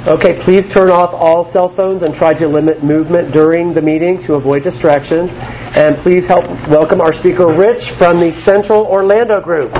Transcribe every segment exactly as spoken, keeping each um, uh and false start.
Okay, please turn off all cell phones and try to limit movement during the meeting to avoid distractions. And please help welcome our speaker, Rich, from the Central Orlando Group.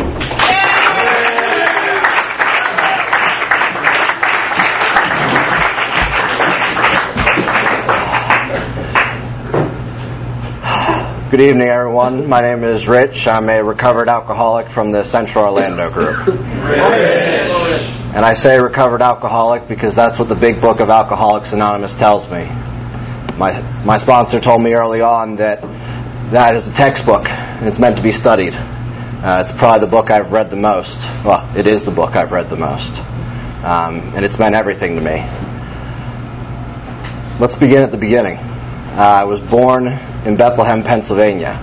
Good evening, everyone. My name is Rich. I'm a recovered alcoholic from the Central Orlando Group. And I say recovered alcoholic because that's what the big book of Alcoholics Anonymous tells me. My my sponsor told me early on that that is a textbook and it's meant to be studied. Uh, it's probably the book I've read the most. Well, it is the book I've read the most. Um, and it's meant everything to me. Let's begin at the beginning. Uh, I was born in Bethlehem, Pennsylvania.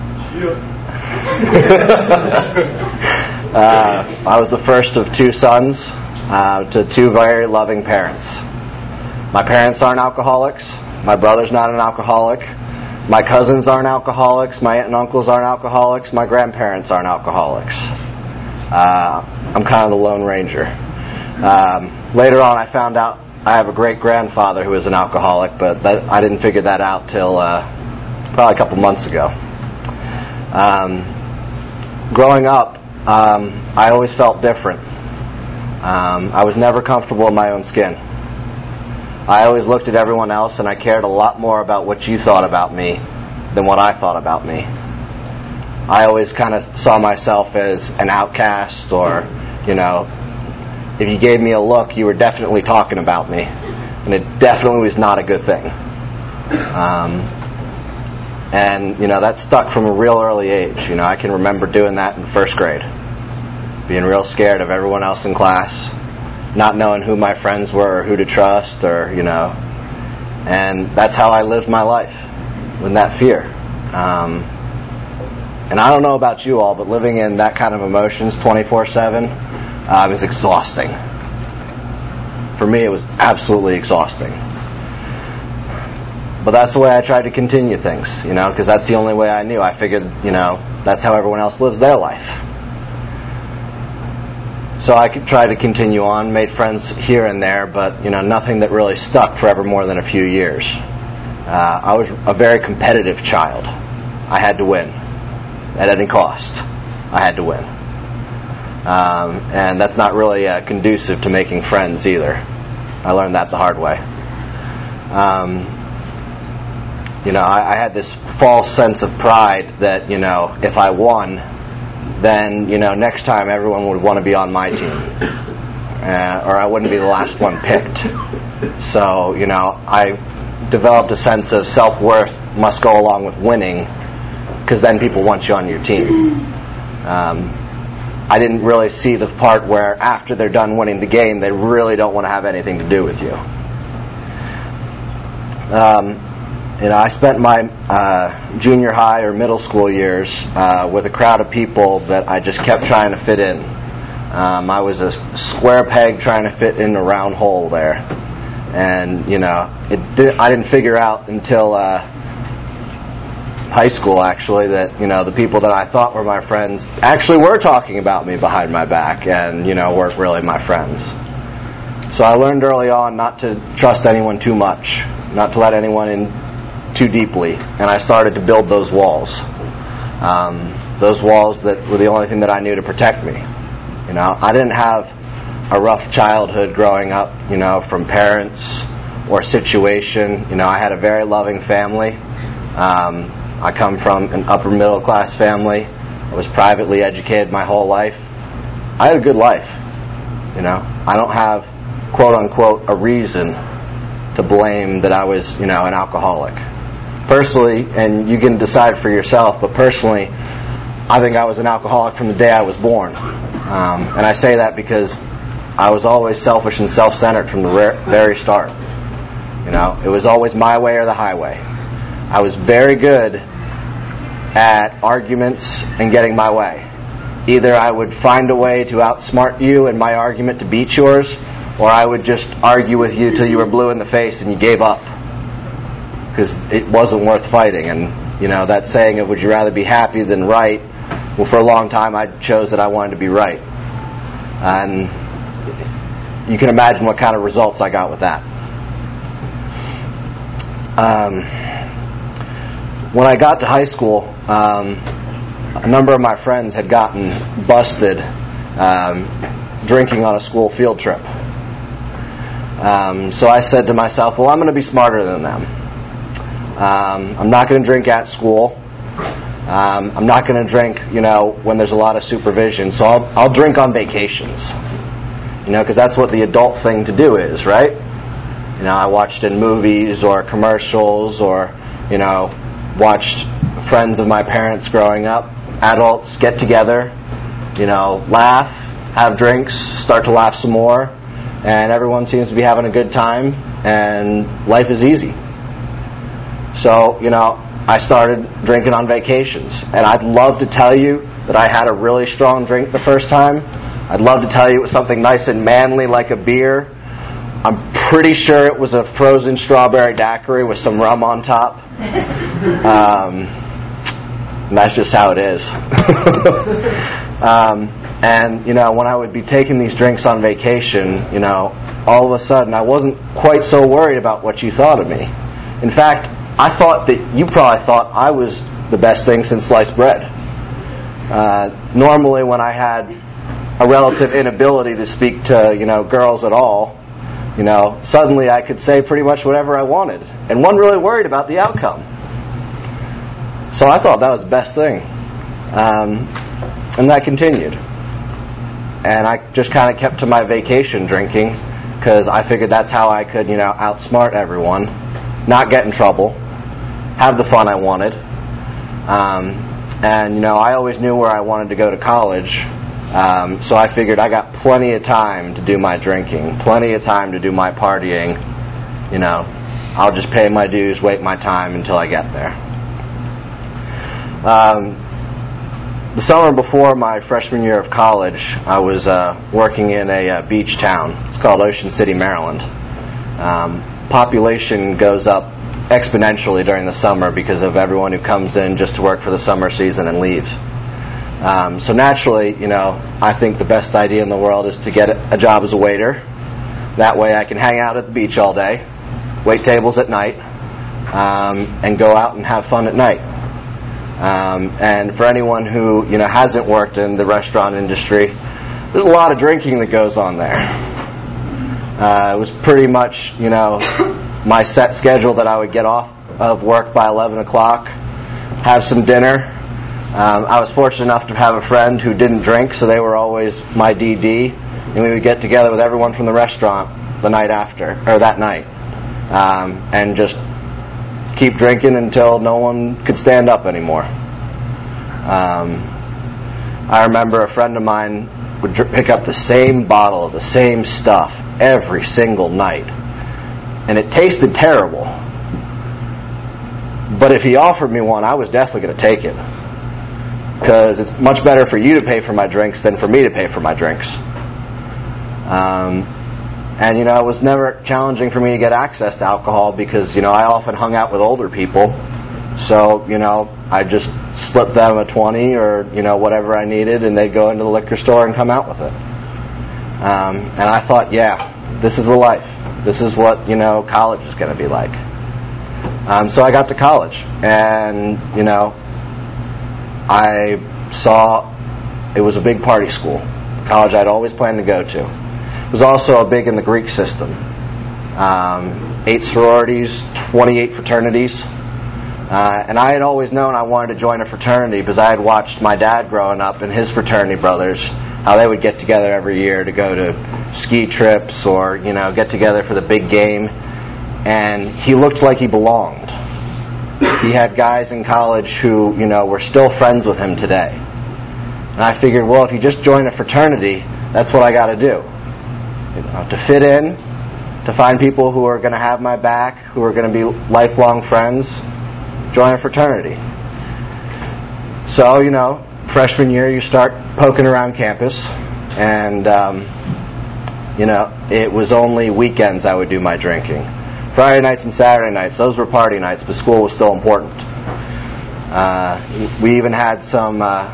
uh, I was the first of two sons uh, to two very loving parents. My parents aren't alcoholics. My brother's not an alcoholic. My cousins aren't alcoholics. My aunt and uncles aren't alcoholics. My grandparents aren't alcoholics. Uh, I'm kind of the Lone Ranger. Um, later on, I found out I have a great-grandfather who is an alcoholic, but that, I didn't figure that out till uh, probably a couple months ago. Um, growing up, um, I always felt different. Um, I was never comfortable in my own skin. I always looked at everyone else, and I cared a lot more about what you thought about me than what I thought about me. I always kind of saw myself as an outcast, or, you know, if you gave me a look, you were definitely talking about me. And it definitely was not a good thing. Um, and, you know, that stuck from a real early age. You know, I can remember doing that in the first grade. Being real scared of everyone else in class. Not knowing who my friends were or who to trust or, you know. And that's how I lived my life. With that fear. Um, and I don't know about you all, but living in that kind of emotions twenty-four seven... Uh, it was exhausting. For me, it was absolutely exhausting. But that's the way I tried to continue things, you know, because that's the only way I knew. I figured, you know, that's how everyone else lives their life. So I could try to continue on, made friends here and there, but, you know, nothing that really stuck for ever more than a few years. Uh, I was a very competitive child. I had to win. At any cost, I had to win. Um, and that's not really uh, conducive to making friends either. I learned that the hard way. Um, you know, I, I had this false sense of pride that, you know, if I won, then, you know, next time everyone would want to be on my team. Uh, or I wouldn't be the last one picked. So, you know, I developed a sense of self-worth must go along with winning, because then people want you on your team. Um, I didn't really see the part where after they're done winning the game, they really don't want to have anything to do with you. Um, you know, I spent my uh, junior high or middle school years uh, with a crowd of people that I just kept trying to fit in. Um, I was a square peg trying to fit in a round hole there. And, you know, it did, I didn't figure out until Uh, high school, actually, that, you know, the people that I thought were my friends actually were talking about me behind my back and, you know, weren't really my friends. So I learned early on not to trust anyone too much, not to let anyone in too deeply, and I started to build those walls. Um, those walls that were the only thing that I knew to protect me. You know, I didn't have a rough childhood growing up, you know, from parents or situation. You know, I had a very loving family. Um, I come from an upper middle class family. I was privately educated my whole life. I had a good life. You know, I don't have, quote unquote, a reason to blame that I was, you know, an alcoholic. Personally, and you can decide for yourself, but personally, I think I was an alcoholic from the day I was born. Um, and I say that because I was always selfish and self-centered from the very start. You know, it was always my way or the highway. I was very good at arguments and getting my way. Either I would find a way to outsmart you in my argument to beat yours, or I would just argue with you till you were blue in the face and you gave up. Because it wasn't worth fighting. And, you know, that saying of would you rather be happy than right, well, for a long time I chose that I wanted to be right. And, you can imagine what kind of results I got with that. Um, when I got to high school, um, a number of my friends had gotten busted um, drinking on a school field trip. Um, so I said to myself, well, I'm going to be smarter than them. Um, I'm not going to drink at school. Um, I'm not going to drink, you know, when there's a lot of supervision. So I'll, I'll drink on vacations. You know, because that's what the adult thing to do is, right? You know, I watched in movies or commercials or, you know, watched friends of my parents growing up. Adults get together, you know, laugh, have drinks, start to laugh some more, and everyone seems to be having a good time, and life is easy. So, you know, I started drinking on vacations, and I'd love to tell you that I had a really strong drink the first time. I'd love to tell you it was something nice and manly like a beer. I'm pretty sure it was a frozen strawberry daiquiri with some rum on top. Um, and that's just how it is. um, and, you know, when I would be taking these drinks on vacation, you know, all of a sudden I wasn't quite so worried about what you thought of me. In fact, I thought that you probably thought I was the best thing since sliced bread. Uh, normally when I had a relative inability to speak to, you know, girls at all, you know, suddenly I could say pretty much whatever I wanted, and wasn't really worried about the outcome. So I thought that was the best thing. Um, and that continued. And I just kind of kept to my vacation drinking, because I figured that's how I could, you know, outsmart everyone, not get in trouble, have the fun I wanted. Um, and, you know, I always knew where I wanted to go to college. Um, so I figured I got plenty of time to do my drinking, plenty of time to do my partying. You know, I'll just pay my dues, wait my time until I get there. Um, the summer before my freshman year of college, I was uh, working in a uh, beach town. It's called Ocean City, Maryland. Um, population goes up exponentially during the summer because of everyone who comes in just to work for the summer season and leaves. Um, so naturally, you know, I think the best idea in the world is to get a job as a waiter. That way I can hang out at the beach all day, wait tables at night, um, and go out and have fun at night. Um, and for anyone who, you know, hasn't worked in the restaurant industry, there's a lot of drinking that goes on there. Uh, it was pretty much, you know, my set schedule that I would get off of work by eleven o'clock, have some dinner. Um, I was fortunate enough to have a friend who didn't drink, so they were always my D D, and we would get together with everyone from the restaurant the night after, or that night, um, and just keep drinking until no one could stand up anymore. Um, I remember a friend of mine would dr- pick up the same bottle of the same stuff every single night, and it tasted terrible. But if he offered me one, I was definitely going to take it, because it's much better for you to pay for my drinks than for me to pay for my drinks. Um, and, you know, it was never challenging for me to get access to alcohol because, you know, I often hung out with older people. So, you know, I just slip them a twenty or, you know, whatever I needed, and they'd go into the liquor store and come out with it. Um, and I thought, yeah, this is the life. This is what, you know, college is going to be like. Um, so I got to college, and, you know, I saw it was a big party school, college I'd always planned to go to. It was also big in the Greek system. Um, eight sororities, twenty-eight fraternities. Uh, and I had always known I wanted to join a fraternity because I had watched my dad growing up and his fraternity brothers, how they would get together every year to go to ski trips or, you know, get together for the big game. And he looked like he belonged. He had guys in college who, you know, were still friends with him today. And I figured, well, if you just join a fraternity, that's what I got to do. You know, to fit in, to find people who are going to have my back, who are going to be lifelong friends, join a fraternity. So, you know, freshman year you start poking around campus, and, um, you know, it was only weekends I would do my drinking. Friday nights and Saturday nights, those were party nights, but school was still important. Uh, we even had some uh,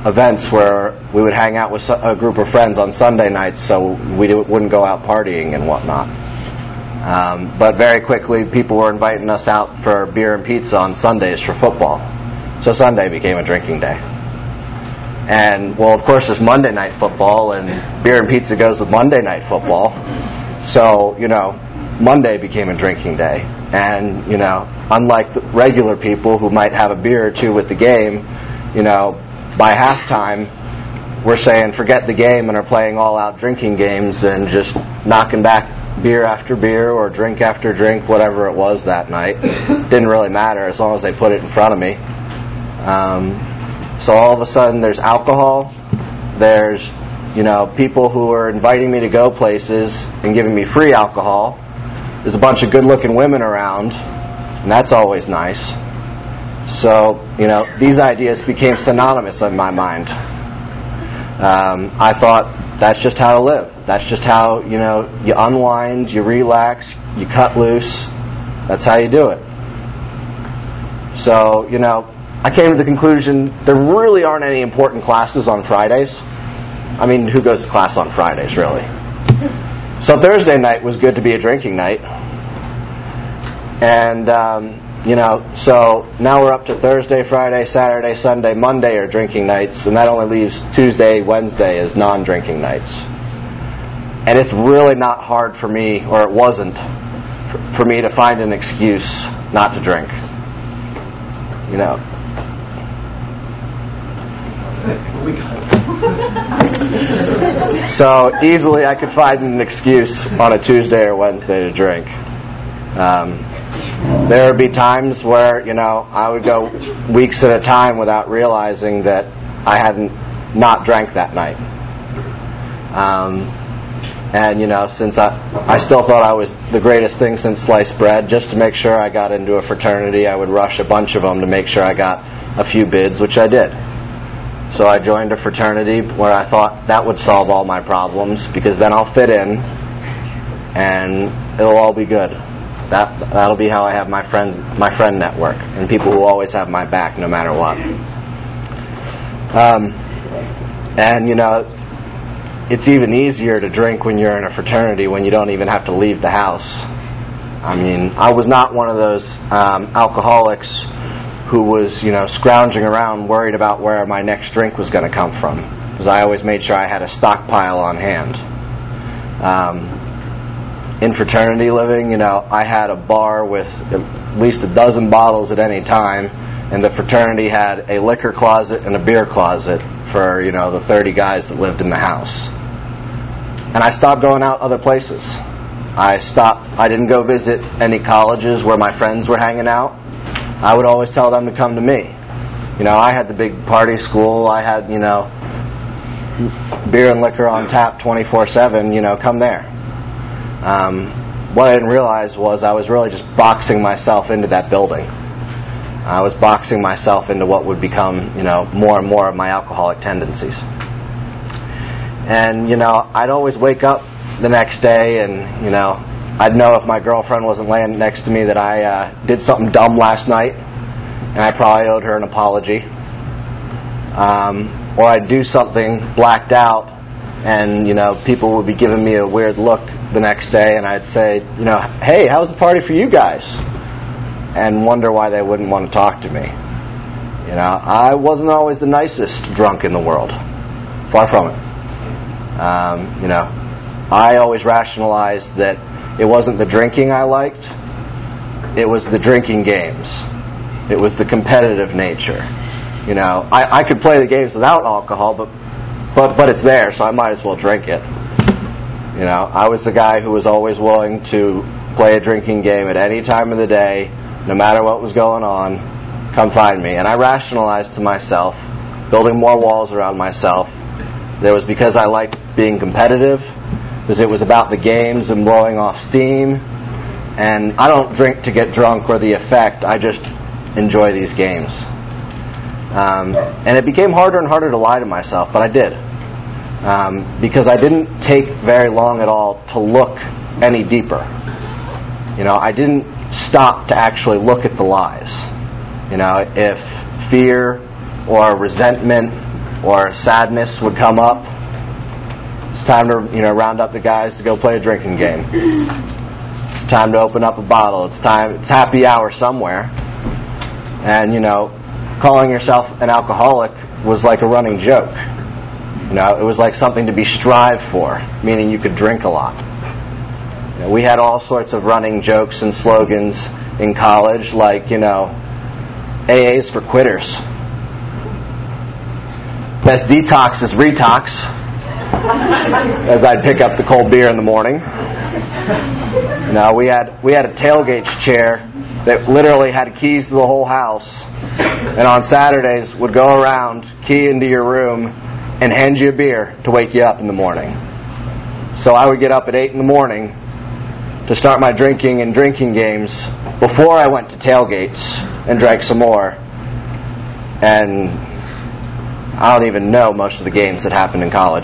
events where we would hang out with a group of friends on Sunday nights so we wouldn't go out partying and whatnot. Um, but very quickly, people were inviting us out for beer and pizza on Sundays for football. So Sunday became a drinking day. And, well, of course, there's Monday night football, and beer and pizza goes with Monday night football. So, you know, Monday became a drinking day. And, you know, unlike the regular people who might have a beer or two with the game, you know, by halftime, we're saying forget the game and are playing all-out drinking games and just knocking back beer after beer or drink after drink, whatever it was that night. Didn't really matter as long as they put it in front of me. Um, so all of a sudden there's alcohol, there's, you know, people who are inviting me to go places and giving me free alcohol. There's a bunch of good-looking women around, and that's always nice. So, you know, these ideas became synonymous in my mind. Um, I thought that's just how to live. That's just how, you know, you unwind, you relax, you cut loose. That's how you do it. So, you know, I came to the conclusion there really aren't any important classes on Fridays. I mean, who goes to class on Fridays, really? So Thursday night was good to be a drinking night. And, um, you know, so now we're up to Thursday, Friday, Saturday, Sunday, Monday are drinking nights, and that only leaves Tuesday, Wednesday as non-drinking nights. And it's really not hard for me, or it wasn't, for me to find an excuse not to drink. You know. So easily I could find an excuse on a Tuesday or Wednesday to drink. Um, there would be times where, you know, I would go weeks at a time without realizing that I hadn't not drank that night. Um, and, you know, since I, I still thought I was the greatest thing since sliced bread, just to make sure I got into a fraternity, I would rush a bunch of them to make sure I got a few bids, which I did. So I joined a fraternity where I thought that would solve all my problems, because then I'll fit in and it'll all be good. That that'll be how I have my friends, my friend network, and people who always have my back no matter what. Um, and you know, it's even easier to drink when you're in a fraternity when you don't even have to leave the house. I mean, I was not one of those um, alcoholics who was, you know, scrounging around worried about where my next drink was going to come from, because I always made sure I had a stockpile on hand. Um, in fraternity living, you know, I had a bar with at least a dozen bottles at any time, and the fraternity had a liquor closet and a beer closet for, you know, the thirty guys that lived in the house. And I stopped going out other places. I stopped, I didn't go visit any colleges where my friends were hanging out. I would always tell them to come to me. You know, I had the big party school. I had, you know, beer and liquor on tap twenty-four seven. You know, come there. Um, what I didn't realize was I was really just boxing myself into that building. I was boxing myself into what would become, you know, more and more of my alcoholic tendencies. And, you know, I'd always wake up the next day and, you know, I'd know if my girlfriend wasn't laying next to me that I uh, did something dumb last night, and I probably owed her an apology. Um, or I'd do something blacked out, and, you know, people would be giving me a weird look the next day, and I'd say, you know, hey, how was the party for you guys? And wonder why they wouldn't want to talk to me. You know, I wasn't always the nicest drunk in the world. Far from it. Um, you know, I always rationalized that it wasn't the drinking I liked, it was the drinking games. It was the competitive nature. You know, I, I could play the games without alcohol, but, but but it's there, so I might as well drink it. You know, I was the guy who was always willing to play a drinking game at any time of the day, no matter what was going on. Come find me. And I rationalized to myself, building more walls around myself, that it was because I liked being competitive, because it was about the games and blowing off steam. And I don't drink to get drunk or the effect. I just enjoy these games. Um, and it became harder and harder to lie to myself, but I did. Um, because I didn't take very long at all to look any deeper. You know, I didn't stop to actually look at the lies. You know, if fear or resentment or sadness would come up, it's time to, you know, round up the guys to go play a drinking game. It's time to open up a bottle. It's time. It's happy hour somewhere. And, you know, calling yourself an alcoholic was like a running joke. You know, it was like something to be strived for, meaning you could drink a lot. You know, we had all sorts of running jokes and slogans in college, like, you know, A A is for quitters. Best detox is retox, as I'd pick up the cold beer in the morning. You know, we had we had a tailgate chair that literally had keys to the whole house, and on Saturdays would go around, key into your room, and hand you a beer to wake you up in the morning. So I would get up at eight in the morning to start my drinking and drinking games before I went to tailgates and drank some more. And I don't even know most of the games that happened in college.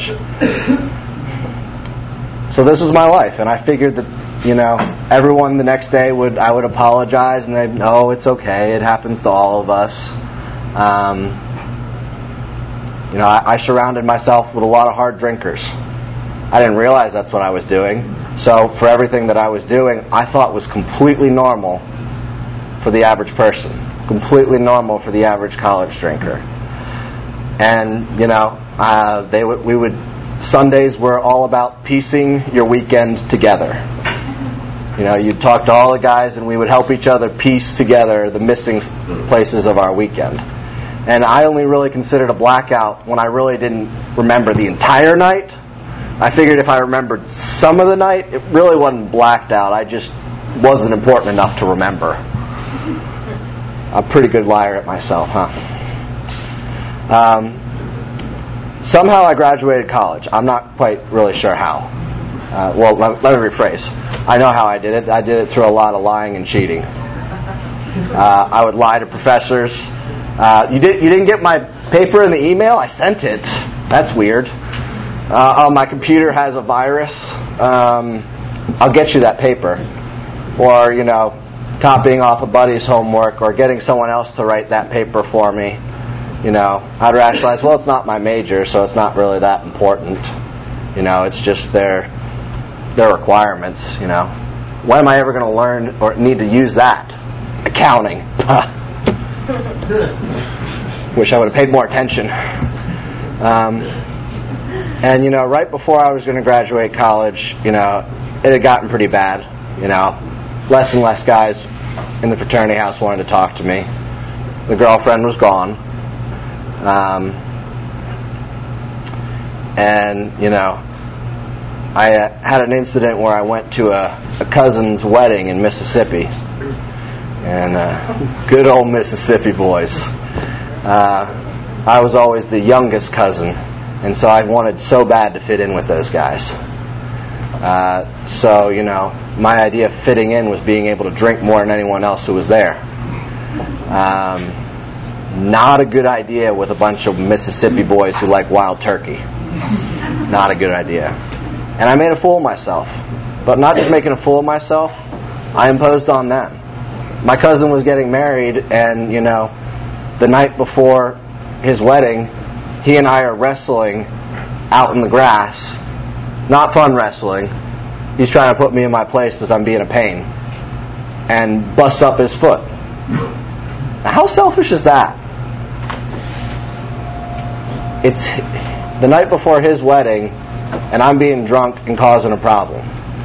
So this was my life, and I figured that, you know, everyone the next day would I would apologize, and they'd, oh, it's okay, it happens to all of us. Um, you know, I, I surrounded myself with a lot of hard drinkers. I didn't realize that's what I was doing. So for everything that I was doing, I thought was completely normal for the average person, completely normal for the average college drinker. And, you know, uh, they w- we would Sundays were all about piecing your weekend together. You know, you'd talk to all the guys, and we would help each other piece together the missing places of our weekend. And I only really considered a blackout when I really didn't remember the entire night. I figured if I remembered some of the night, it really wasn't blacked out. I just wasn't important enough to remember. I'm a pretty good liar at myself, huh? Um, somehow I graduated college. I'm not quite really sure how. Uh, well, let, let me rephrase. I know how I did it. I did it through a lot of lying and cheating. Uh, I would lie to professors. Uh, you, did, you didn't get my paper in the email? I sent it. That's weird. Uh, oh, my computer has a virus. Um, I'll get you that paper. Or, you know, copying off a buddy's homework or getting someone else to write that paper for me. You know, I'd rationalize, well, it's not my major, so it's not really that important. You know, it's just their their requirements, you know. When am I ever going to learn or need to use that? Accounting. Wish I would have paid more attention. Um, and, you know, right before I was going to graduate college, you know, it had gotten pretty bad. You know, less and less guys in the fraternity house wanted to talk to me. The girlfriend was gone. Um, and, you know, I uh, had an incident where I went to a, a cousin's wedding in Mississippi. And uh, good old Mississippi boys. Uh, I was always the youngest cousin, and so I wanted so bad to fit in with those guys. Uh, so, you know, my idea of fitting in was being able to drink more than anyone else who was there. Um, not a good idea with a bunch of Mississippi boys who like wild turkey. Not a good idea. And I made a fool of myself. But not just making a fool of myself, I imposed on them. My cousin was getting married, and, you know, the night before his wedding, he and I are wrestling out in the grass. Not fun wrestling. He's trying to put me in my place because I'm being a pain. And busts up his foot. How selfish is that? It's the night before his wedding, and I'm being drunk and causing a problem.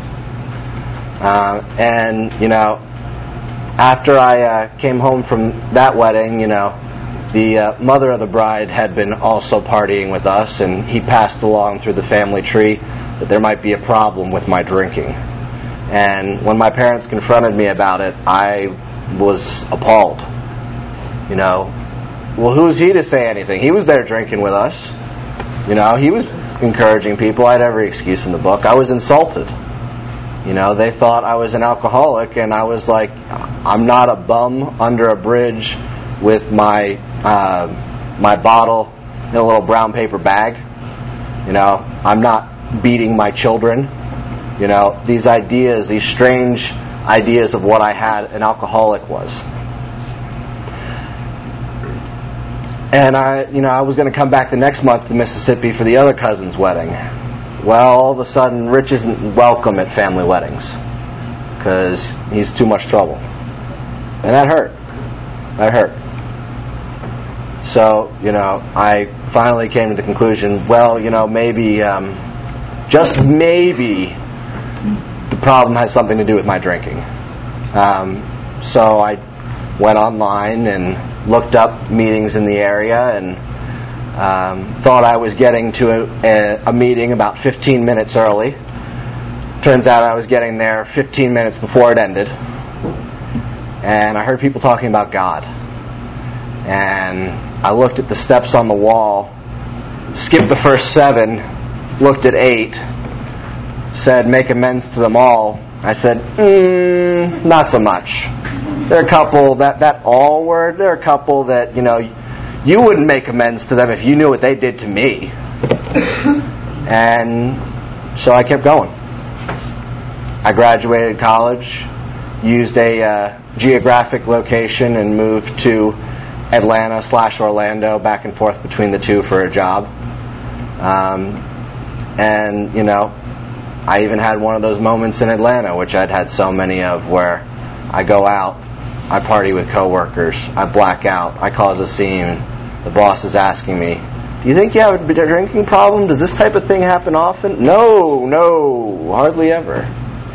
Uh, and, you know, after I uh, came home from that wedding, you know, the uh, mother of the bride had been also partying with us, and he passed along through the family tree that there might be a problem with my drinking. And when my parents confronted me about it, I was appalled. You know, well, who's he to say anything? He was there drinking with us. You know, he was encouraging people. I had every excuse in the book. I was insulted. You know, they thought I was an alcoholic, and I was like, I'm not a bum under a bridge with my uh, my bottle in a little brown paper bag. You know, I'm not beating my children. You know, these ideas, these strange ideas of what I had an alcoholic was. And I, you know, I was going to come back the next month to Mississippi for the other cousin's wedding. Well, all of a sudden, Rich isn't welcome at family weddings because he's too much trouble. And that hurt. That hurt. So, you know, I finally came to the conclusion, well, you know, maybe, um, just maybe, the problem has something to do with my drinking. Um, so I went online and looked up meetings in the area and um, thought I was getting to a, a, a meeting about fifteen minutes early. Turns out I was getting there fifteen minutes before it ended. And I heard people talking about God. And I looked at the steps on the wall, skipped the first seven, looked at eight, said make amends to them all. I said, mm, not so much. There are a couple, that, that all word, there are a couple that, you know, you wouldn't make amends to them if you knew what they did to me. And so I kept going. I graduated college, used a uh, geographic location and moved to Atlanta slash Orlando, back and forth between the two for a job. Um, and, you know, I even had one of those moments in Atlanta, which I'd had so many of, where I go out, I party with coworkers, I black out, I cause a scene. The boss is asking me, do you think you have a drinking problem? Does this type of thing happen often? No, no, hardly ever.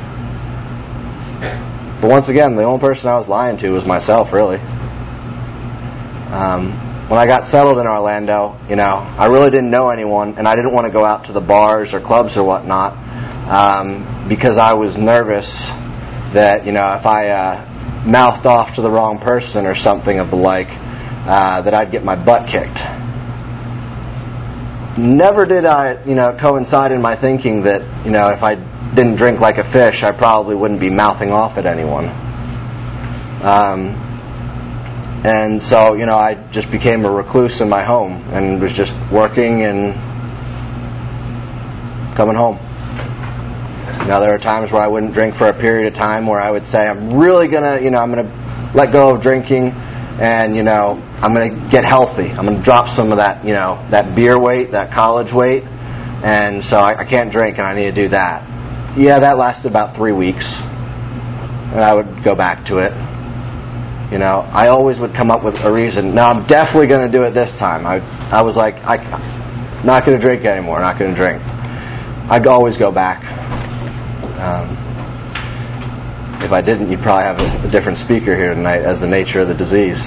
But once again, the only person I was lying to was myself, really. Um, when I got settled in Orlando, you know, I really didn't know anyone, and I didn't want to go out to the bars or clubs or whatnot, um, because I was nervous that, you know, if I uh, mouthed off to the wrong person or something of the like, uh, that I'd get my butt kicked. Never did I, you know, coincide in my thinking that, you know, if I didn't drink like a fish, I probably wouldn't be mouthing off at anyone. Um, and so, you know, I just became a recluse in my home and was just working and coming home. Now, there are times where I wouldn't drink for a period of time, where I would say, I'm really gonna, you know, I'm gonna let go of drinking, and, you know, I'm gonna get healthy. I'm gonna drop some of that, you know, that beer weight, that college weight, and so I, I can't drink, and I need to do that. Yeah, that lasted about three weeks, and I would go back to it. You know, I always would come up with a reason. No, I'm definitely going to do it this time. I, I was like, I'm not going to drink anymore. Not going to drink. I'd always go back. Um, if I didn't, you'd probably have a, a different speaker here tonight, as the nature of the disease.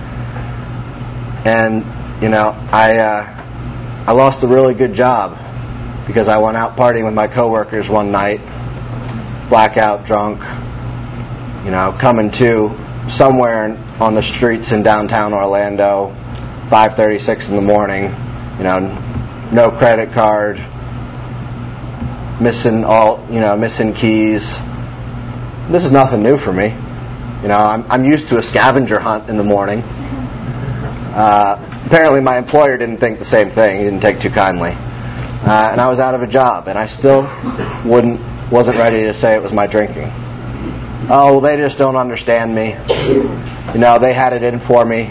And you know, I uh, I lost a really good job because I went out partying with my coworkers one night, blackout, drunk. You know, coming to somewhere on the streets in downtown Orlando, five thirty-six in the morning, you know, no credit card, missing all, you know, missing keys. This is nothing new for me. You know, I'm I'm used to a scavenger hunt in the morning. Uh, apparently my employer didn't think the same thing. He didn't take too kindly. Uh, and I was out of a job, and I still wouldn't, wasn't ready to say it was my drinking. Oh, well, they just don't understand me. You know, they had it in for me.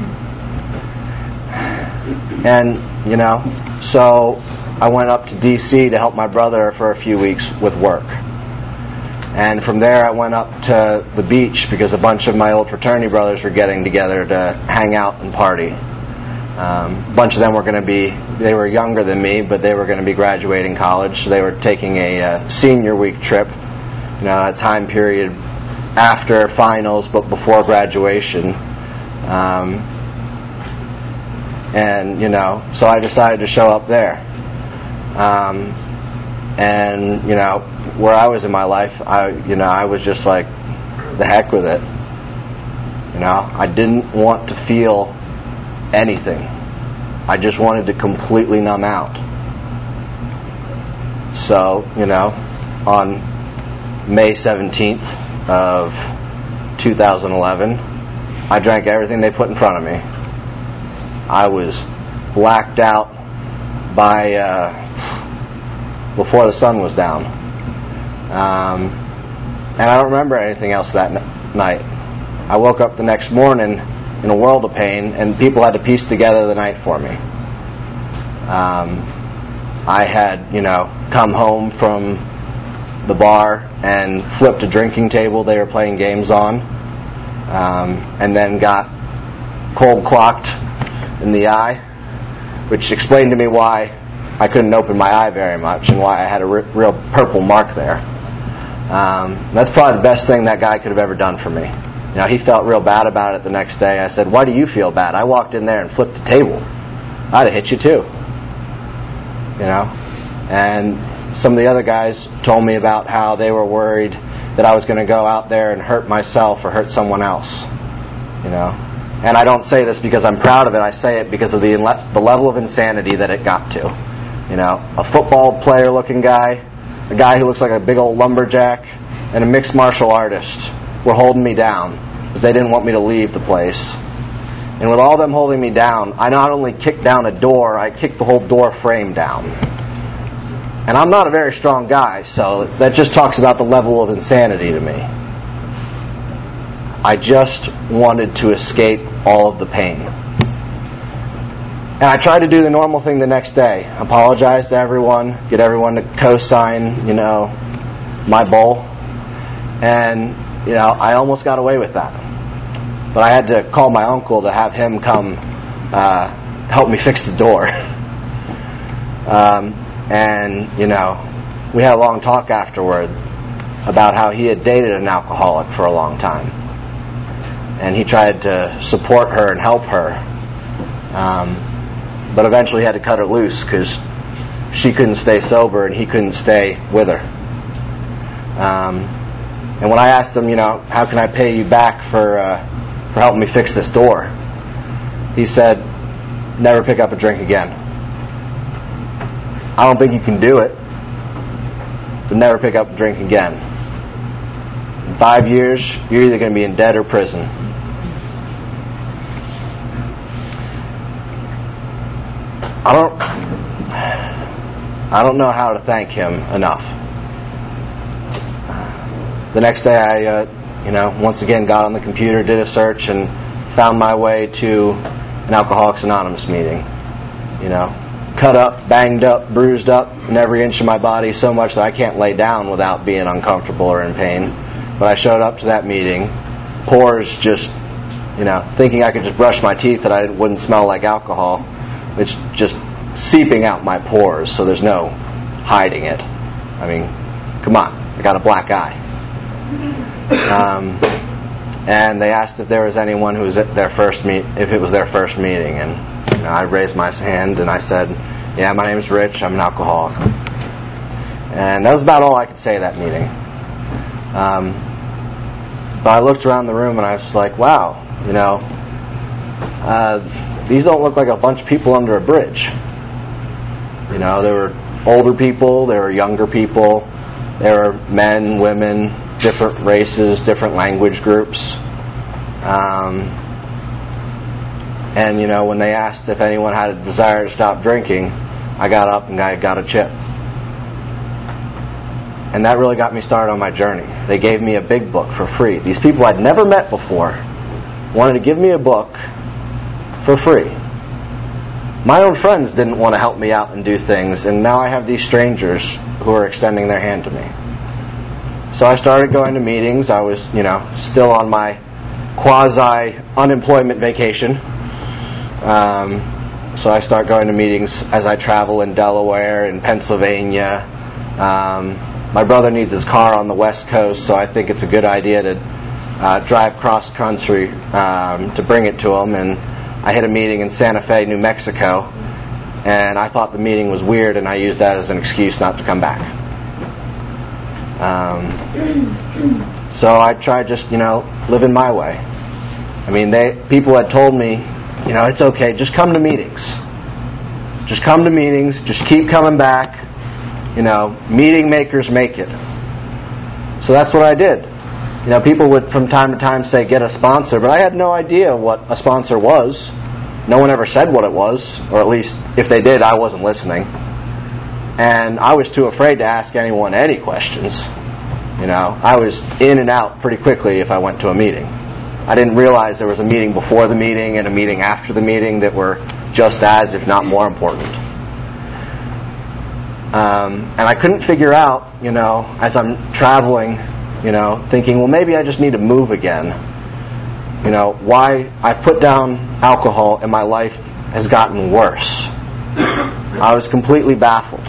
And, you know, so I went up to D C to help my brother for a few weeks with work. And from there I went up to the beach because a bunch of my old fraternity brothers were getting together to hang out and party. Um, a bunch of them were going to be, they were younger than me, but they were going to be graduating college, so they were taking a uh, senior week trip. You know, a time period after finals but before graduation. Um, and, you know, so I decided to show up there. Um, and, you know, where I was in my life, I, you know, I was just like, the heck with it. You know, I didn't want to feel anything. I just wanted to completely numb out. So, you know, on May seventeenth of two thousand eleven, I drank everything they put in front of me. I was blacked out by uh, before the sun was down, um, and I don't remember anything else that n- night. I woke up the next morning in a world of pain, and people had to piece together the night for me. Um, I had, you know, come home from the bar and flipped a drinking table they were playing games on, um, and then got cold clocked in the eye, which explained to me why I couldn't open my eye very much and why I had a r- real purple mark there. Um, that's probably the best thing that guy could have ever done for me. You know, he felt real bad about it the next day. I said, "Why do you feel bad? I walked in there and flipped the table. I'd have hit you too." You know? And some of the other guys told me about how they were worried that I was going to go out there and hurt myself or hurt someone else. You know? And I don't say this because I'm proud of it. I say it because of the the level of insanity that it got to. You know, a football player-looking guy, a guy who looks like a big old lumberjack, and a mixed martial artist were holding me down because they didn't want me to leave the place. And with all them holding me down, I not only kicked down a door, I kicked the whole door frame down. And I'm not a very strong guy, so that just talks about the level of insanity to me. I just wanted to escape all of the pain. And I tried to do the normal thing the next day. Apologize to everyone, get everyone to co-sign, you know, my bowl. And, you know, I almost got away with that. But I had to call my uncle to have him come uh, help me fix the door. um, and, you know, we had a long talk afterward about how he had dated an alcoholic for a long time. And he tried to support her and help her. Um, but eventually he had to cut her loose because she couldn't stay sober and he couldn't stay with her. Um, and when I asked him, you know, how can I pay you back for uh, for helping me fix this door, he said, never pick up a drink again. I don't think you can do it, but never pick up a drink again. In five years, you're either going to be in debt or prison. I don't I don't know how to thank him enough. The next day I, uh, you know, once again got on the computer, did a search, and found my way to an Alcoholics Anonymous meeting. You know, cut up, banged up, bruised up in every inch of my body so much that I can't lay down without being uncomfortable or in pain. But I showed up to that meeting, pores just, you know, thinking I could just brush my teeth that I wouldn't smell like alcohol. It's just seeping out my pores, so there's no hiding it. I mean, come on, I got a black eye. Um, and they asked if there was anyone who was at their first meet, if it was their first meeting, and you know, I raised my hand and I said, "Yeah, my name is Rich. I'm an alcoholic." And that was about all I could say that meeting. Um, but I looked around the room and I was like, "Wow, you know, uh, these don't look like a bunch of people under a bridge." You know, there were older people, there were younger people, there were men, women, different races, different language groups. Um, and, you know, when they asked if anyone had a desire to stop drinking, I got up and I got a chip. And that really got me started on my journey. They gave me a big book for free. These people I'd never met before wanted to give me a book for free. My own friends didn't want to help me out and do things, and now I have these strangers who are extending their hand to me. So I started going to meetings. I was, you know, still on my quasi-unemployment vacation. Um, so I start going to meetings as I travel in Delaware and Pennsylvania. Um, my brother needs his car on the West Coast, so I think it's a good idea to uh, drive cross-country um, to bring it to him. And I hit a meeting in Santa Fe, New Mexico, and I thought the meeting was weird, and I used that as an excuse not to come back. Um, so I tried just, you know, living my way. I mean, they people had told me, you know, it's okay, just come to meetings. Just come to meetings, just keep coming back. You know, meeting makers make it. So that's what I did. You know, people would from time to time say, get a sponsor, but I had no idea what a sponsor was. No one ever said what it was, or at least if they did, I wasn't listening. And I was too afraid to ask anyone any questions. You know, I was in and out pretty quickly if I went to a meeting. I didn't realize there was a meeting before the meeting and a meeting after the meeting that were just as, if not more important. Um, and I couldn't figure out, you know, as I'm traveling, you know, thinking, well, maybe I just need to move again. You know, why I put down alcohol and my life has gotten worse. I was completely baffled.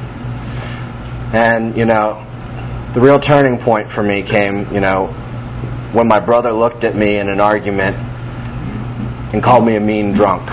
And, you know, the real turning point for me came, you know, when my brother looked at me in an argument and called me a mean drunk.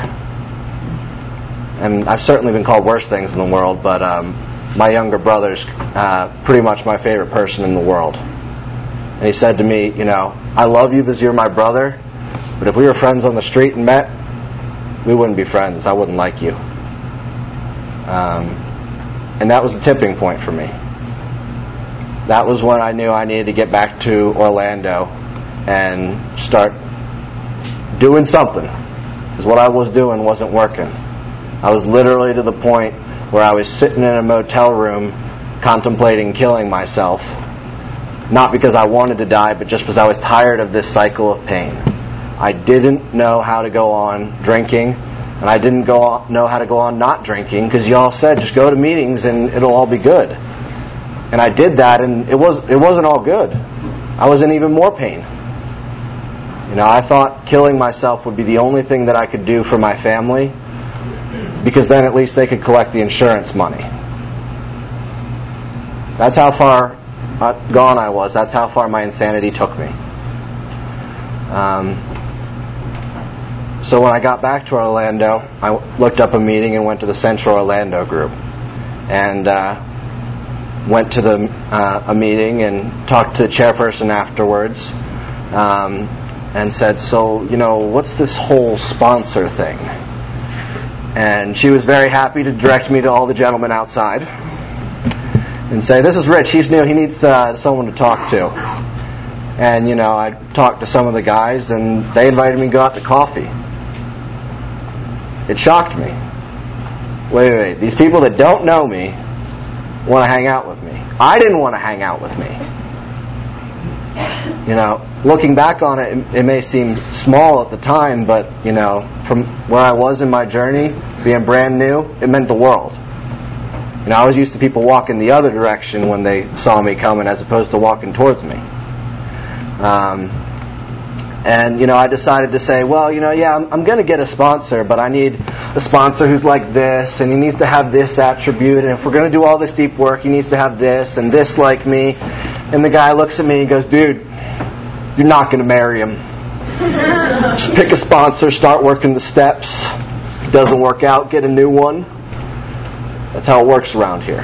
And I've certainly been called worse things in the world, but um, my younger brother's uh, pretty much my favorite person in the world. And he said to me, you know, I love you because you're my brother, but if we were friends on the street and met, we wouldn't be friends. I wouldn't like you. Um, and that was the tipping point for me. That was when I knew I needed to get back to Orlando and start doing something, because what I was doing wasn't working. I was literally to the point where I was sitting in a motel room contemplating killing myself, not because I wanted to die, but just because I was tired of this cycle of pain. I didn't know how to go on drinking, and I didn't go on, know how to go on not drinking, because y'all said just go to meetings and it'll all be good. And I did that, and it was it wasn't all good. I was in even more pain. You know, I thought killing myself would be the only thing that I could do for my family, because then at least they could collect the insurance money. That's how far gone I was. That's how far my insanity took me. Um, so when I got back to Orlando, I looked up a meeting and went to the Central Orlando group. And uh, went to the uh, a meeting and talked to the chairperson afterwards, um, and said, so, you know, what's this whole sponsor thing? And she was very happy to direct me to all the gentlemen outside and say, this is Rich, he's new, he needs uh, someone to talk to. And, you know, I talked to some of the guys, and they invited me to go out to coffee. It shocked me. Wait, wait, wait, these people that don't know me want to hang out with me. I didn't want to hang out with me. You know, looking back on it, it, it may seem small at the time, but, you know, from where I was in my journey, being brand new, it meant the world. You know, I was used to people walking the other direction when they saw me coming as opposed to walking towards me. Um, and, you know, I decided to say, well, you know, yeah, I'm, I'm going to get a sponsor, but I need a sponsor who's like this, and he needs to have this attribute, and if we're going to do all this deep work, he needs to have this, and this like me. And the guy looks at me and goes, dude, you're not going to marry him. Just pick a sponsor, start working the steps. If it doesn't work out, get a new one. That's how it works around here.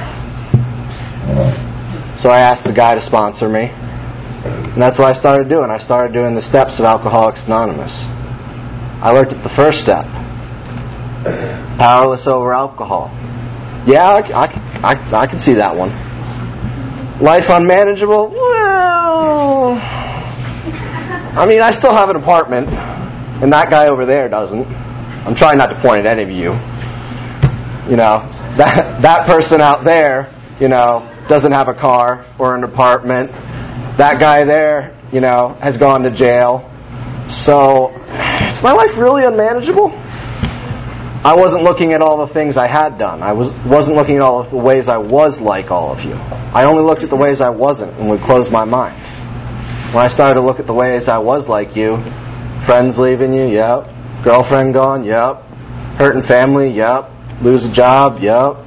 So I asked the guy to sponsor me. And that's what I started doing. I started doing the steps of Alcoholics Anonymous. I looked at the first step. Powerless over alcohol. Yeah, I, I, I, I can see that one. Life unmanageable? Well, I mean, I still have an apartment, and that guy over there doesn't. I'm trying not to point at any of you. You know, that that person out there, you know, doesn't have a car or an apartment. That guy there, you know, has gone to jail. So, is my life really unmanageable? I wasn't looking at all the things I had done. I was, wasn't looking at all of the ways I was like all of you. I only looked at the ways I wasn't and would close my mind. When I started to look at the ways I was like you, friends leaving you, yep. Girlfriend gone, yep. Hurting family, yep. Lose a job, yep.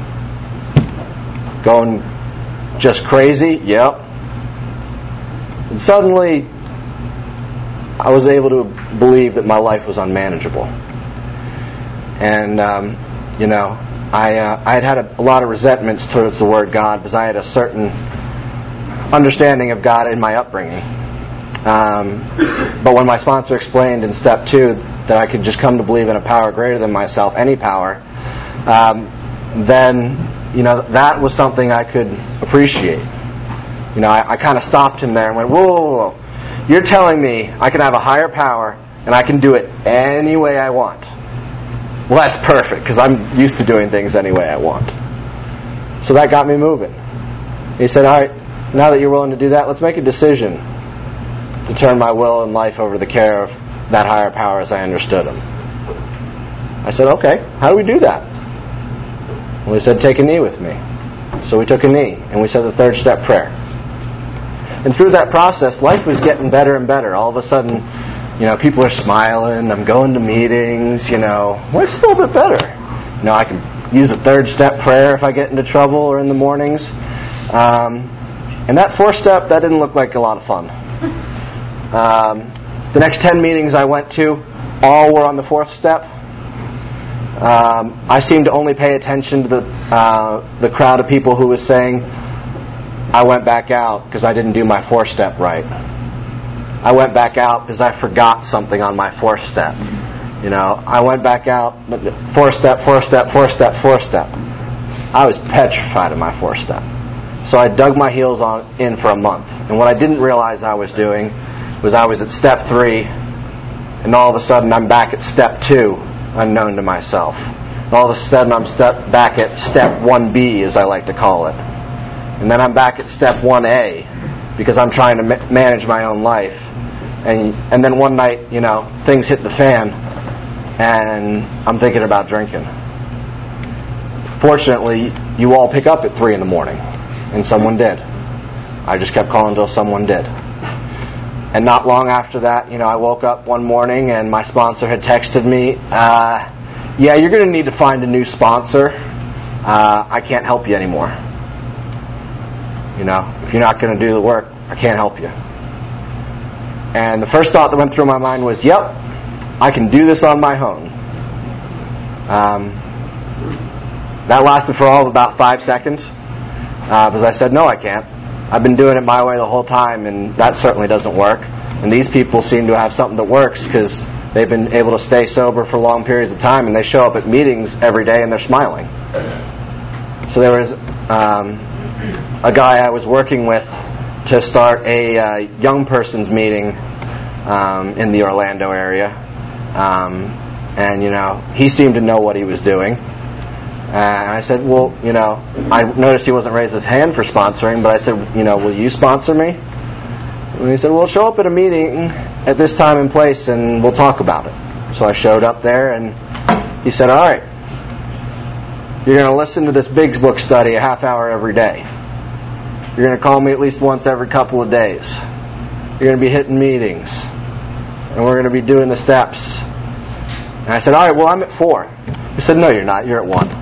Going just crazy, yep. And suddenly, I was able to believe that my life was unmanageable. And, um, you know, I uh, I had had a, a lot of resentments towards the word God because I had a certain understanding of God in my upbringing. Um, but when my sponsor explained in step two that I could just come to believe in a power greater than myself, any power, um, then, you know, that was something I could appreciate. You know, I, I kind of stopped him there and went, whoa, whoa, whoa, you're telling me I can have a higher power and I can do it any way I want. Well, that's perfect, because I'm used to doing things any way I want. So that got me moving. He said, all right, now that you're willing to do that, let's make a decision. to turn my will and life over to the care of that higher power as I understood him. I said, okay, how do we do that? And we said, take a knee with me. So we took a knee, and we said the third step prayer. And through that process, life was getting better and better. All of a sudden, you know, people are smiling, I'm going to meetings, you know, well, it's still a bit better. You know, I can use a third step prayer if I get into trouble or in the mornings. Um, and that fourth step, that didn't look like a lot of fun. Um, the next ten meetings I went to, all were on the fourth step. Um, I seemed to only pay attention to the uh, the crowd of people who was saying, I went back out because I didn't do my fourth step right. I went back out because I forgot something on my fourth step. You know, I went back out, fourth step, fourth step, fourth step, fourth step. I was petrified of my fourth step. So I dug my heels on in for a month. And what I didn't realize I was doing was I was at step three, and all of a sudden I'm back at step two, unknown to myself. And all of a sudden I'm step back at step one B, as I like to call it. And then I'm back at step one A, because I'm trying to ma- manage my own life. And and then one night, you know, things hit the fan, and I'm thinking about drinking. Fortunately, you all pick up at three in the morning, and someone did. I just kept calling until someone did. And not long after that, you know, I woke up one morning and my sponsor had texted me, uh, yeah, you're going to need to find a new sponsor. Uh, I can't help you anymore. You know, if you're not going to do the work, I can't help you. And the first thought that went through my mind was, yep, I can do this on my own. Um, that lasted for all of about five seconds, uh, because I said, no, I can't. I've been doing it my way the whole time, and that certainly doesn't work. And these people seem to have something that works because they've been able to stay sober for long periods of time, and they show up at meetings every day and they're smiling. So there was um, a guy I was working with to start a uh, young person's meeting um, in the Orlando area. Um, and, you know, he seemed to know what he was doing. And I said, well, you know, I noticed he wasn't raised his hand for sponsoring, but I said, you know, will you sponsor me? And he said, well, show up at a meeting at this time and place and we'll talk about it. So I showed up there and he said, all right, you're going to listen to this Biggs book study a half hour every day. You're going to call me at least once every couple of days. You're going to be hitting meetings. And we're going to be doing the steps. And I said, all right, well, I'm at four. He said, no, you're not. You're at one.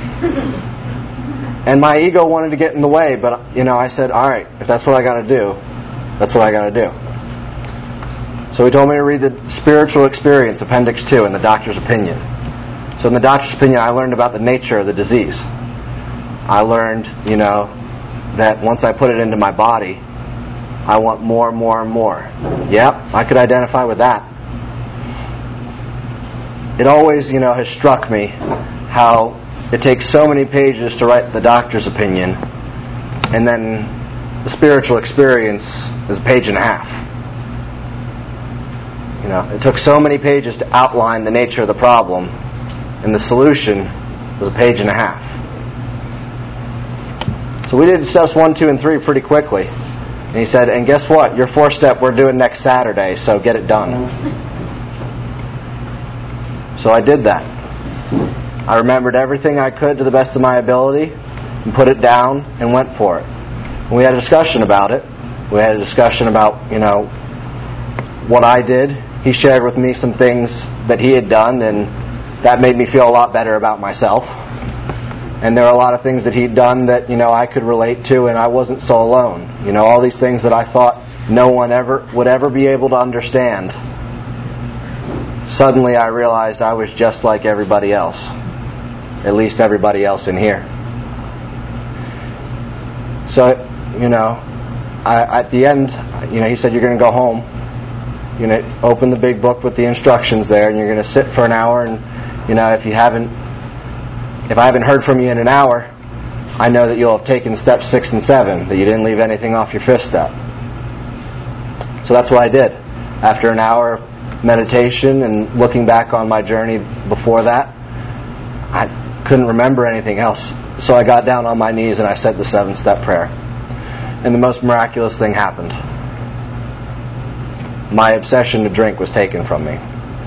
And my ego wanted to get in the way, but, you know, I said, all right, if that's what I got to do, that's what I got to do. So he told me to read the Spiritual Experience, Appendix two, in the doctor's opinion. So in the doctor's opinion, I learned about the nature of the disease. I learned, you know, that once I put it into my body, I want more and more and more. Yep, I could identify with that. It always, you know, has struck me how it takes so many pages to write the doctor's opinion, and then the spiritual experience is a page and a half. You know, it took so many pages to outline the nature of the problem, and the solution was a page and a half. So we did steps one, two, and three pretty quickly. And he said, and guess what? Your fourth step we're doing next Saturday, so get it done. So I did that. I remembered everything I could to the best of my ability and put it down and went for it. And we had a discussion about it. We had a discussion about, you know, what I did. He shared with me some things that he had done, and that made me feel a lot better about myself. And there are a lot of things that he'd done that, you know, I could relate to, and I wasn't so alone. You know, all these things that I thought no one ever would ever be able to understand. Suddenly I realized I was just like everybody else. At least everybody else in here. So, you know, I, at the end, you know, he said, you're going to go home. You're going to open the big book with the instructions there, and you're going to sit for an hour, and, you know, if you haven't, if I haven't heard from you in an hour, I know that you'll have taken steps six and seven, that you didn't leave anything off your fifth step. So that's what I did. After an hour of meditation and looking back on my journey before that, I couldn't remember anything else. So I got down on my knees and I said the seven-step prayer. And the most miraculous thing happened. my obsession to drink was taken from me.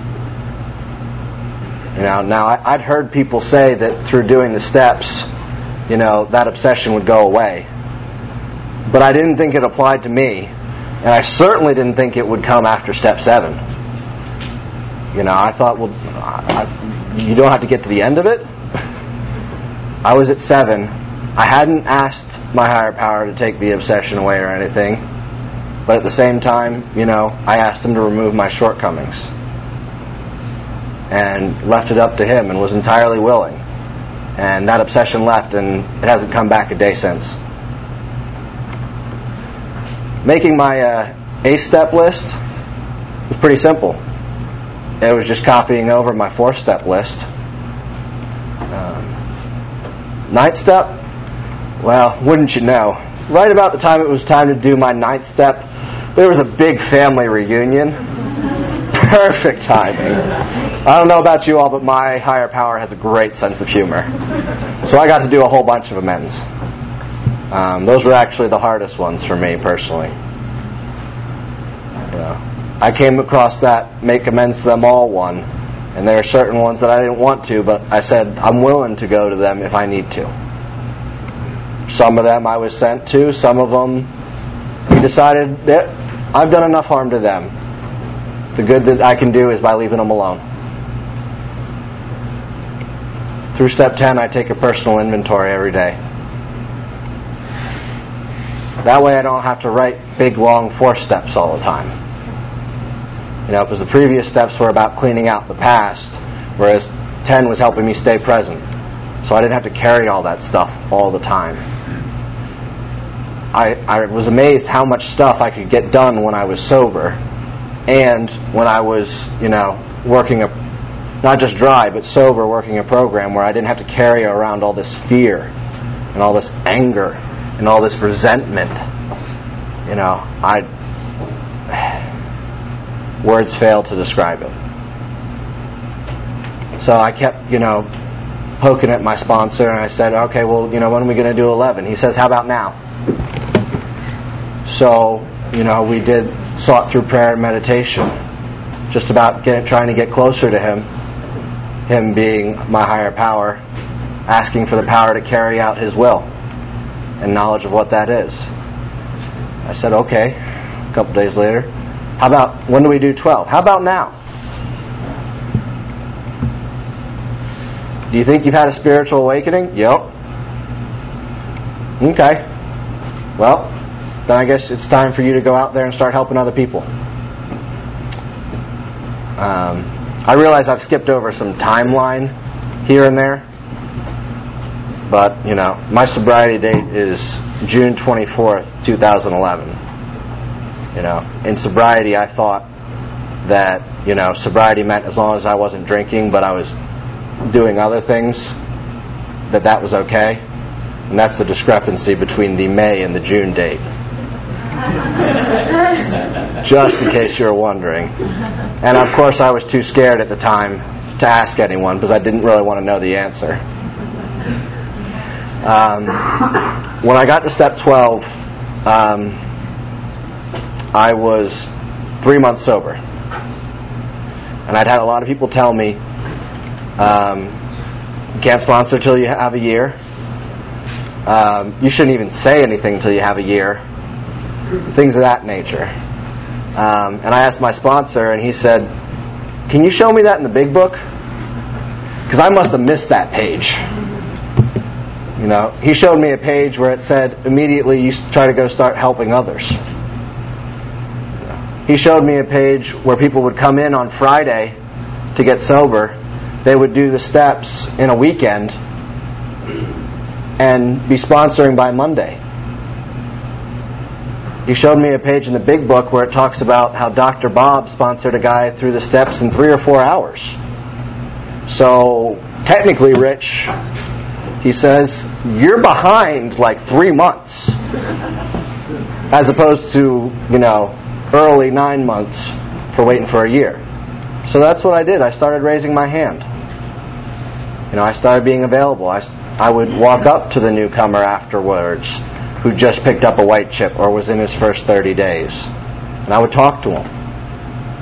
You know, now I, I'd heard people say that through doing the steps, you know, that obsession would go away. But I didn't think it applied to me, and I certainly didn't think it would come after step seven. You know, I thought, well, I, you don't have to get to the end of it. I was at seven. I hadn't asked my higher power to take the obsession away or anything, but at the same time, you know, I asked him to remove my shortcomings and left it up to him and was entirely willing. And that obsession left, and it hasn't come back a day since. Making my uh, eight-step list was pretty simple. It was just copying over my four-step list. Um, ninth step, well, wouldn't you know, right about the time it was time to do my ninth step, there was a big family reunion. Perfect timing. I don't know about you all, but my higher power has a great sense of humor. So I got to do a whole bunch of amends. Um, those were actually the hardest ones for me personally. Yeah. I came across that make amends to them all one, and there are certain ones that I didn't want to, but I said I'm willing to go to them if I need to. Some of them I was sent to, some of them we decided that I've done enough harm to them. The good that I can do is by leaving them alone. Through step ten, I take a personal inventory every day. That way I don't have to write big, long four steps all the time. You know, because the previous steps were about cleaning out the past, whereas ten was helping me stay present. So I didn't have to carry all that stuff all the time. I, I was amazed how much stuff I could get done when I was sober, and when I was, you know, working a, not just dry, but sober, working a program where I didn't have to carry around all this fear and all this anger and all this resentment. You know, I words fail to describe it. So I kept, you know, poking at my sponsor, and I said, okay, well, you know, when are we going to do eleven? He says, how about now? So, you know, we did sought through prayer and meditation, just about get, trying to get closer to him, him being my higher power, asking for the power to carry out his will and knowledge of what that is. I said, okay. A couple days later, how about, when do we do twelve? How about now? Do you think you've had a spiritual awakening? Yep. Okay. Well, then I guess it's time for you to go out there and start helping other people. Um, I realize I've skipped over some timeline here and there, but, you know, my sobriety date is June twenty-fourth, twenty eleven. You know, in sobriety I thought that, you know, sobriety meant as long as I wasn't drinking, but I was doing other things, that that was okay. And that's the discrepancy between the May and the June date. Just in case you were wondering. And of course I was too scared at the time to ask anyone because I didn't really want to know the answer. Um, when I got to step twelve, um, I was three months sober. And I'd had a lot of people tell me, um, you can't sponsor till you have a year. Um, you shouldn't even say anything till you have a year. Things of that nature. Um, and I asked my sponsor, and he said, can you show me that in the big book? Because I must have missed that page. You know, he showed me a page where it said, immediately you try to go start helping others. He showed me a page where people would come in on Friday to get sober. They would do the steps in a weekend and be sponsoring by Monday. He showed me a page in the big book where it talks about how Doctor Bob sponsored a guy through the steps in three or four hours. So, technically, Rich, he says, you're behind like three months. As opposed to, you know, early nine months for waiting for a year. So that's what I did. I started raising my hand. You know, I started being available. I, I would walk up to the newcomer afterwards who just picked up a white chip or was in his first thirty days. And I would talk to him.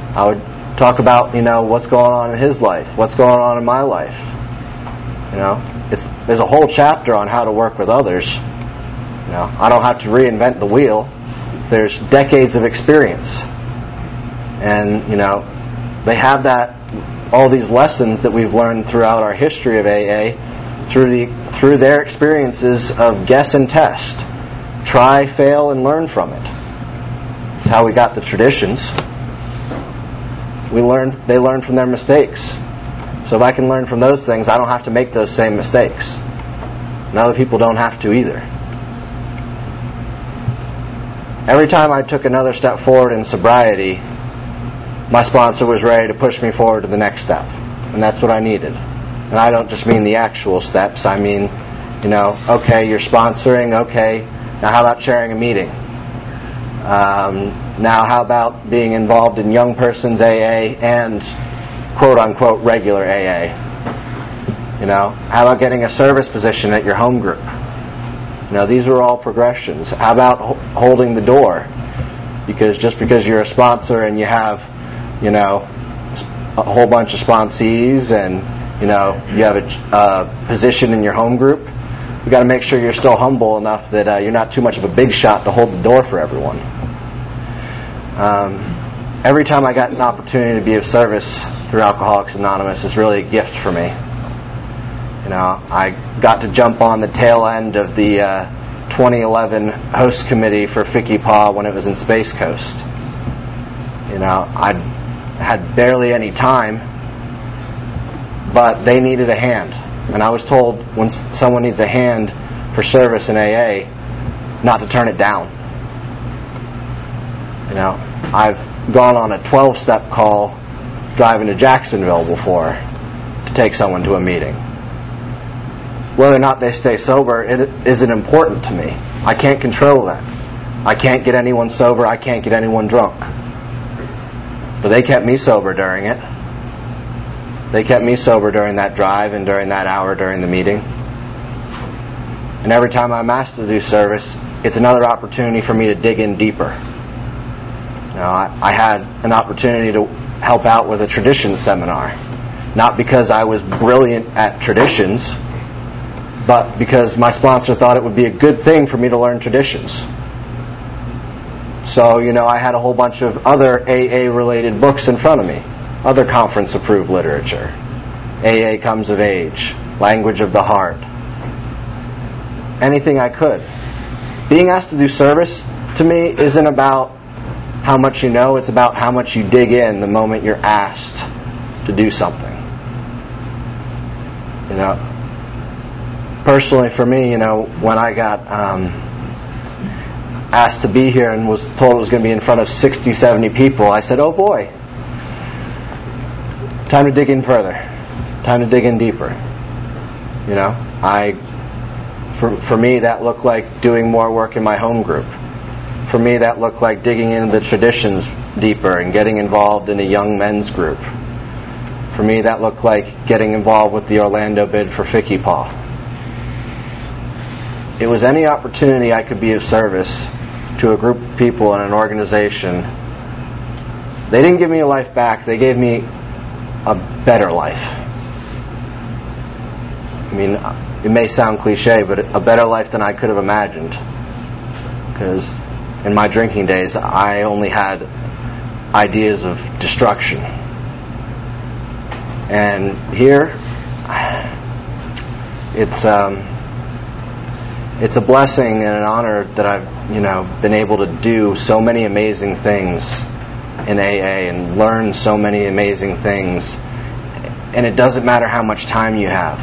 I would talk about, you know, what's going on in his life, what's going on in my life. You know, it's there's a whole chapter on how to work with others. You know, I don't have to reinvent the wheel. There's decades of experience. And, you know, they have that, all these lessons that we've learned throughout our history of A A through the through their experiences of guess and test. Try, fail, and learn from it. It's how we got the traditions. We learned, they learned from their mistakes. So if I can learn from those things, I don't have to make those same mistakes. And other people don't have to either. Every time I took another step forward in sobriety, my sponsor was ready to push me forward to the next step. And that's what I needed. And I don't just mean the actual steps. I mean, you know, okay, you're sponsoring, okay, now how about chairing a meeting? Um, now how about being involved in young person's A A and quote-unquote regular A A? You know, how about getting a service position at your home group? You know, these were all progressions. How about ho- holding the door? Because just because you're a sponsor and you have, you know, a whole bunch of sponsees and, you know, you have a uh, position in your home group, you got to make sure you're still humble enough that uh, you're not too much of a big shot to hold the door for everyone. Um, every time I got an opportunity to be of service through Alcoholics Anonymous is really a gift for me. You know, I got to jump on the tail end of the uh, twenty eleven host committee for F I C I P A W when it was in Space Coast. You know, I had barely any time, but they needed a hand. And I was told when someone needs a hand for service in A A, not to turn it down. You know, I've gone on a twelve-step call driving to Jacksonville before to take someone to a meeting. Whether or not they stay sober, it isn't important to me. I can't control that. I can't get anyone sober. I can't get anyone drunk. But they kept me sober during it. They kept me sober during that drive and during that hour during the meeting. And every time I'm asked to do service, it's another opportunity for me to dig in deeper. You know, I, I had an opportunity to help out with a traditions seminar. Not because I was brilliant at traditions, but because my sponsor thought it would be a good thing for me to learn traditions. So, you know, I had a whole bunch of other A A-related books in front of me. Other conference-approved literature. A A Comes of Age. Language of the Heart. Anything I could. Being asked to do service, to me, isn't about how much you know. It's about how much you dig in the moment you're asked to do something. You know, personally for me, you know, when I got um, asked to be here and was told it was going to be in front of sixty, seventy people, I said, oh boy, time to dig in further. Time to dig in deeper. You know, I, for, for me, that looked like doing more work in my home group. For me, that looked like digging into the traditions deeper and getting involved in a young men's group. For me, that looked like getting involved with the Orlando bid for F I C I P A W. It was any opportunity I could be of service to a group of people in an organization. They didn't give me a life back. They gave me a better life. I mean, it may sound cliche, but a better life than I could have imagined. Because in my drinking days, I only had ideas of destruction. And here, it's um, it's a blessing and an honor that I've, you know, been able to do so many amazing things in A A and learn so many amazing things. And it doesn't matter how much time you have.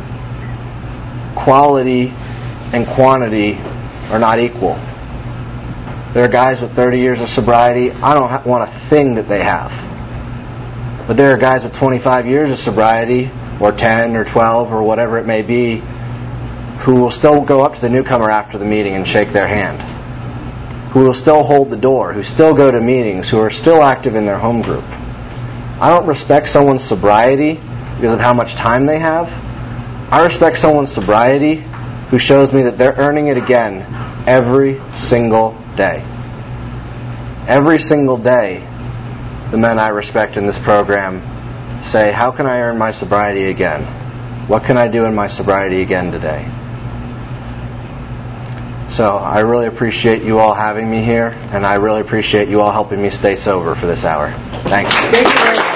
Quality and quantity are not equal. There are guys with thirty years of sobriety. I don't ha- want a thing that they have. But there are guys with twenty-five years of sobriety, or ten, or twelve, or whatever it may be, who will still go up to the newcomer after the meeting and shake their hand. Who will still hold the door, who still go to meetings, who are still active in their home group. I don't respect someone's sobriety because of how much time they have. I respect someone's sobriety who shows me that they're earning it again every single day. Every single day, the men I respect in this program say, how can I earn my sobriety again? What can I do in my sobriety again today? So I really appreciate you all having me here, and I really appreciate you all helping me stay sober for this hour. Thanks. Thank you.